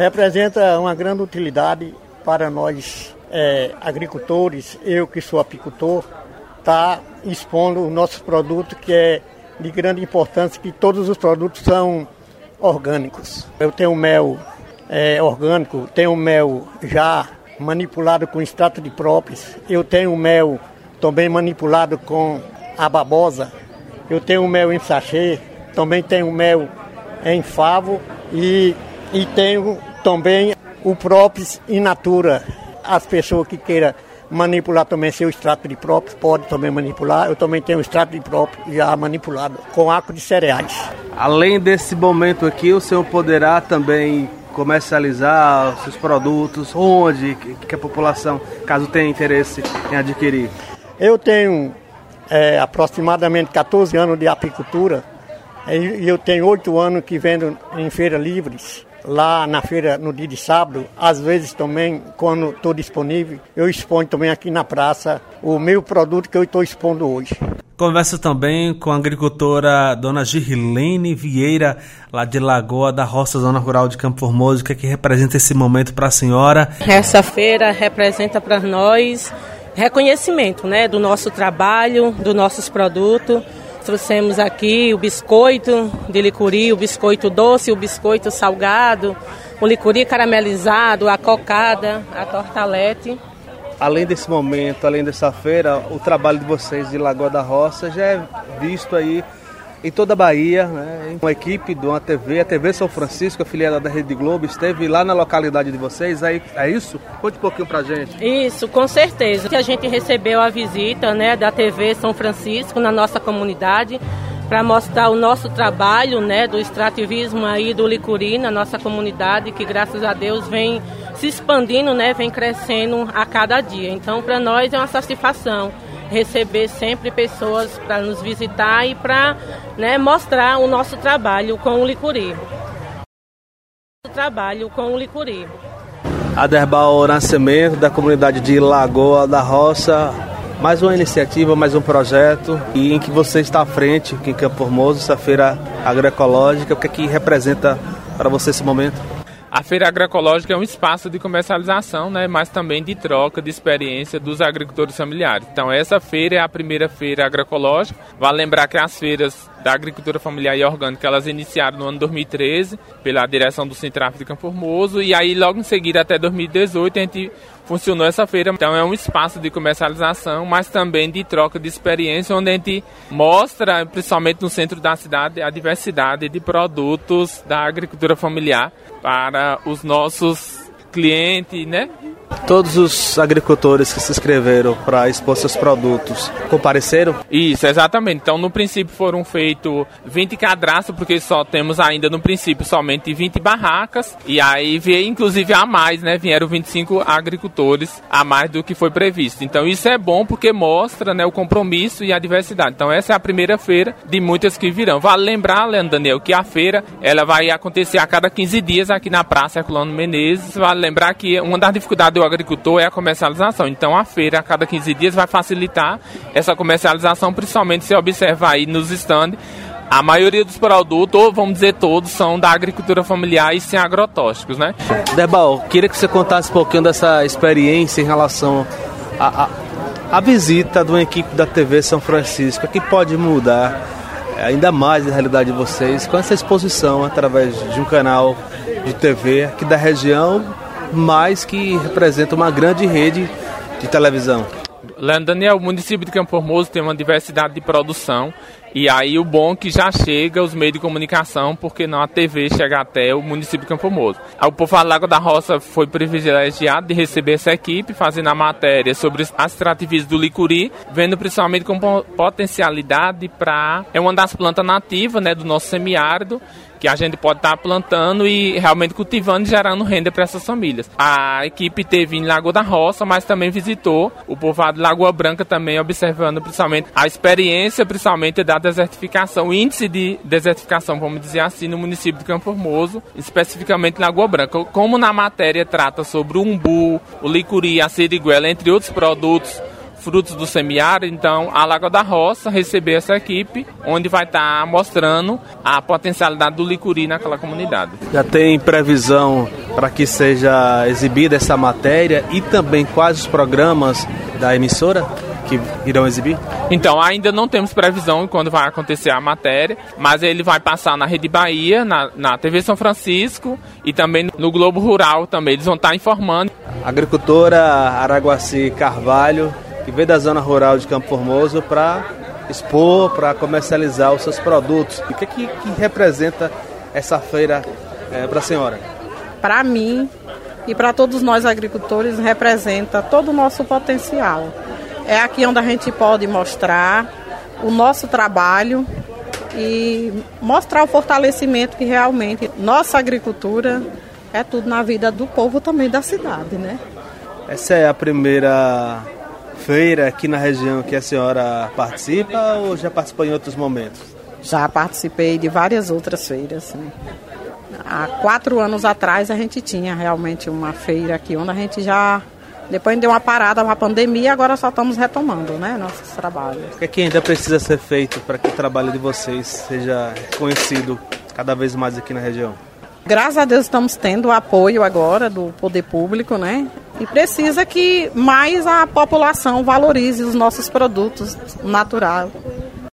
representa uma grande utilidade para nós agricultores. Eu que sou apicultor, tá expondo o nosso produto, que é de grande importância, que todos os produtos são orgânicos. Eu tenho mel orgânico, tenho mel já manipulado com extrato de própolis, eu tenho mel também manipulado com a babosa, eu tenho mel em sachê, também tenho mel em favo e tenho também o própolis in natura. As pessoas que queiram manipular também seu extrato de própolis, pode também manipular. Eu também tenho extrato de própolis já manipulado com água de cereais. Além desse momento aqui, o senhor poderá também comercializar os seus produtos, onde que a população, caso tenha interesse em adquirir? Eu tenho aproximadamente 14 anos de apicultura e eu tenho 8 anos que vendo em feiras livres. Lá na feira no dia de sábado, às vezes também, quando estou disponível, eu exponho também aqui na praça o meu produto que eu estou expondo hoje. Converso também com a agricultora dona Girilene Vieira, lá de Lagoa da Roça, zona rural de Campo Formoso, que representa esse momento para a senhora. Essa feira representa para nós reconhecimento, né, do nosso trabalho, dos nossos produtos. Trouxemos aqui o biscoito de licuri, o biscoito doce, o biscoito salgado, o licuri caramelizado, a cocada, a tortalete. Além desse momento, além dessa feira, o trabalho de vocês de Lagoa da Roça já é visto aí em toda a Bahia, né? Uma equipe de uma TV, a TV São Francisco, afiliada da Rede Globo, esteve lá na localidade de vocês, é isso? Conte um pouquinho pra gente. Isso, com certeza. A gente recebeu a visita, né, da TV São Francisco na nossa comunidade para mostrar o nosso trabalho, né, do extrativismo aí do licuri na nossa comunidade, que graças a Deus vem se expandindo, né, vem crescendo a cada dia. Então, para nós é uma satisfação receber sempre pessoas para nos visitar e para, né, mostrar o nosso trabalho com o licuri. Aderbal Nascimento, da comunidade de Lagoa da Roça, mais uma iniciativa, mais um projeto e em que você está à frente aqui em Campo Formoso, essa feira agroecológica. O que é que representa para você esse momento? A feira agroecológica é um espaço de comercialização, né, mas também de troca de experiência dos agricultores familiares. Então essa feira é a primeira feira agroecológica. Vale lembrar que as feiras da agricultura familiar e orgânica, elas iniciaram no ano 2013 pela direção do Sintraf de Campo Formoso e aí logo em seguida até 2018 a gente funcionou essa feira. Então é um espaço de comercialização, mas também de troca de experiência, onde a gente mostra, principalmente no centro da cidade, a diversidade de produtos da agricultura familiar para os nossos clientes, né? Todos os agricultores que se inscreveram para expor seus produtos compareceram? Isso, exatamente. Então, no princípio foram feitos 20 cadastros, porque só temos ainda no princípio somente 20 barracas. E aí veio inclusive a mais, né? Vieram 25 agricultores a mais do que foi previsto. Então, isso é bom porque mostra, né, o compromisso e a diversidade. Então, essa é a primeira feira de muitas que virão. Vale lembrar, Leandro Daniel, que a feira ela vai acontecer a cada 15 dias aqui na Praça Herculano Menezes. Vale lembrar que uma das dificuldades do agricultor é a comercialização. Então a feira a cada 15 dias vai facilitar essa comercialização, principalmente se observar aí nos stands. A maioria dos produtos, ou vamos dizer todos, são da agricultura familiar e sem agrotóxicos, né? Debal, queria que você contasse um pouquinho dessa experiência em relação à visita de uma equipe da TV São Francisco, que pode mudar ainda mais a realidade de vocês com essa exposição através de um canal de TV aqui da região, mas que representa uma grande rede de televisão. Leandro Daniel, o município de Campo Formoso tem uma diversidade de produção e aí o bom é que já chega os meios de comunicação, porque não a TV chega até o município de Campo Formoso. O povo da Lagoa da Roça foi privilegiado de receber essa equipe, fazendo a matéria sobre as extrativistas do licuri, vendo principalmente com potencialidade para... É uma das plantas nativas, né, do nosso semiárido, que a gente pode estar plantando e realmente cultivando e gerando renda para essas famílias. A equipe teve em Lagoa da Roça, mas também visitou o povoado de Lagoa Branca também, observando principalmente a experiência, principalmente da desertificação, o índice de desertificação, vamos dizer assim, no município de Campo Formoso, especificamente em Lagoa Branca. Como na matéria trata sobre o umbu, o licuri, a siriguela, entre outros produtos, frutos do semiárido, então a Lagoa da Roça recebeu essa equipe, onde vai estar mostrando a potencialidade do licuri naquela comunidade. Já tem previsão para que seja exibida essa matéria e também quais os programas da emissora que irão exibir? Então, ainda não temos previsão de quando vai acontecer a matéria, mas ele vai passar na Rede Bahia, na TV São Francisco e também no Globo Rural também. Eles vão estar informando. Agricultora Araguaci Carvalho, que veio da zona rural de Campo Formoso para expor, para comercializar os seus produtos. O que representa essa feira para a senhora? Para mim e para todos nós agricultores, representa todo o nosso potencial. É aqui onde a gente pode mostrar o nosso trabalho e mostrar o fortalecimento que realmente nossa agricultura é tudo na vida do povo também da cidade, né? Essa é a primeira feira aqui na região que a senhora participa ou já participou em outros momentos? Já participei de várias outras feiras, né? Há 4 anos atrás a gente tinha realmente uma feira aqui onde a gente já... Depois deu uma parada na pandemia, agora só estamos retomando, né, nossos trabalhos. O que ainda precisa ser feito para que o trabalho de vocês seja conhecido cada vez mais aqui na região? Graças a Deus estamos tendo o apoio agora do poder público, né? E precisa que mais a população valorize os nossos produtos naturais,